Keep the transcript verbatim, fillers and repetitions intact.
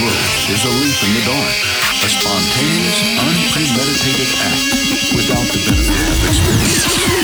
approach is a leap in the dark, a spontaneous, unpremeditated act without the benefit of experience.